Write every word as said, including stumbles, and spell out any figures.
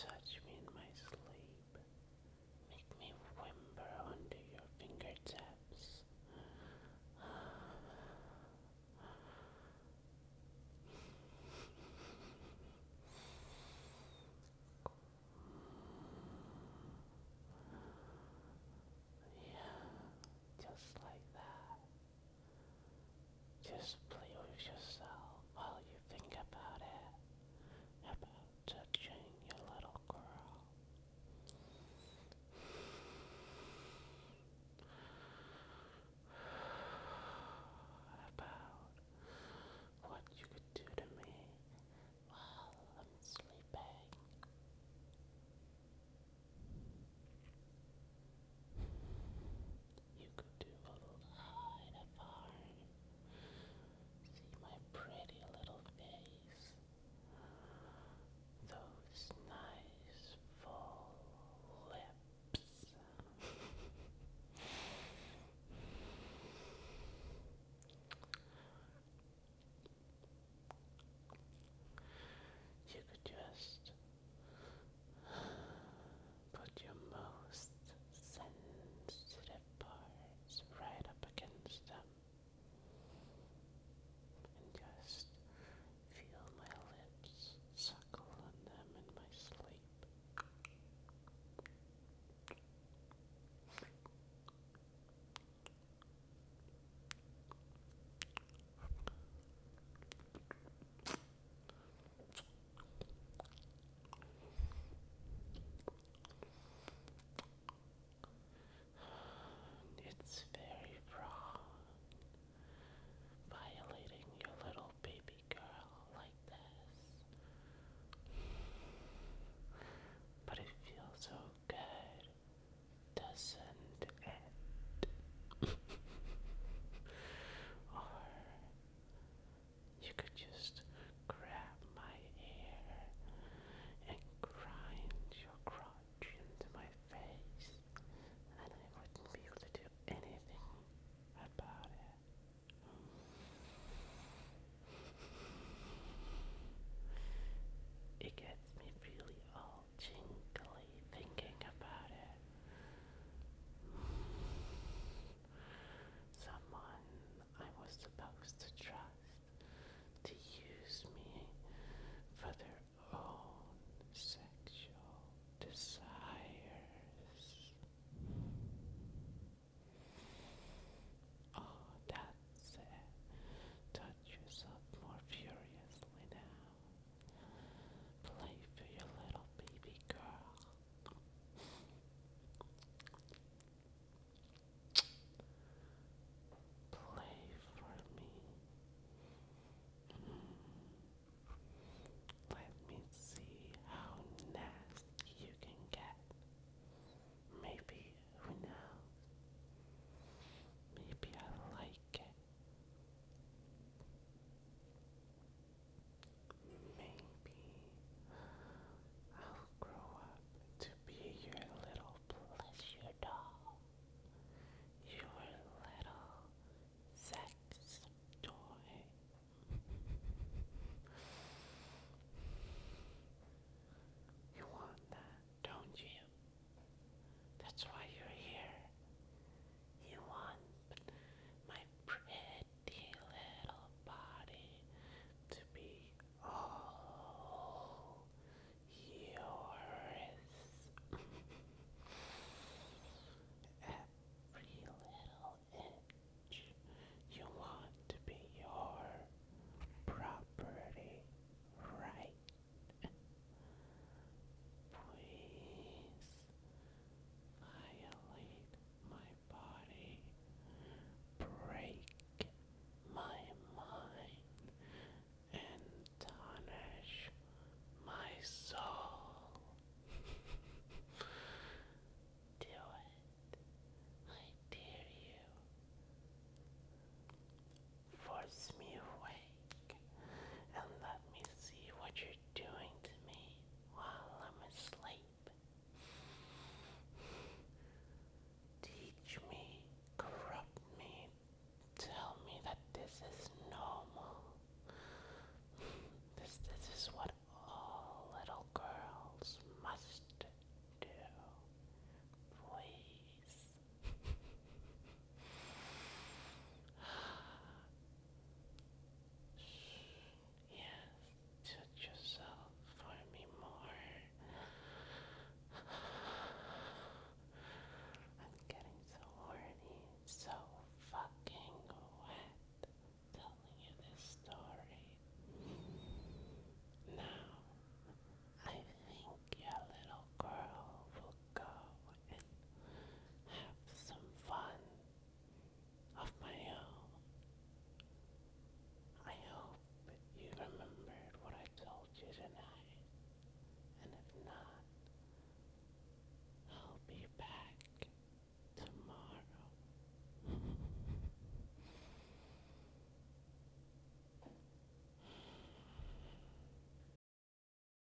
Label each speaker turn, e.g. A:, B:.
A: touch me in my sleep. Make me whimper under your fingertips. Yeah, just like that. Just play with yourself while you think about it. About touching your little girl. About what you could do to me while I'm sleeping. You could do a lot of harm. See my pretty little face. Those nice full lips. You could just put your most sensitive parts right up against them and just feel my lips suckle on them in my sleep. It's very wrong violating your little baby girl like this. But it feels so good, doesn't it? Or you could just grab my hair and grind your crotch into my face, and I wouldn't be able to do anything about it. It gets me really all tingly thinking about it. Someone I was supposed to trust to use me for their own sexual desires. Oh, that's it. Touch yourself more furiously now. Play for your little baby girl. Play for me. Let me see how nasty you can get. Maybe, who knows? Maybe I like it. Maybe I'll grow up to be your little pleasure doll. Your little sex toy. You want that, don't you? That's why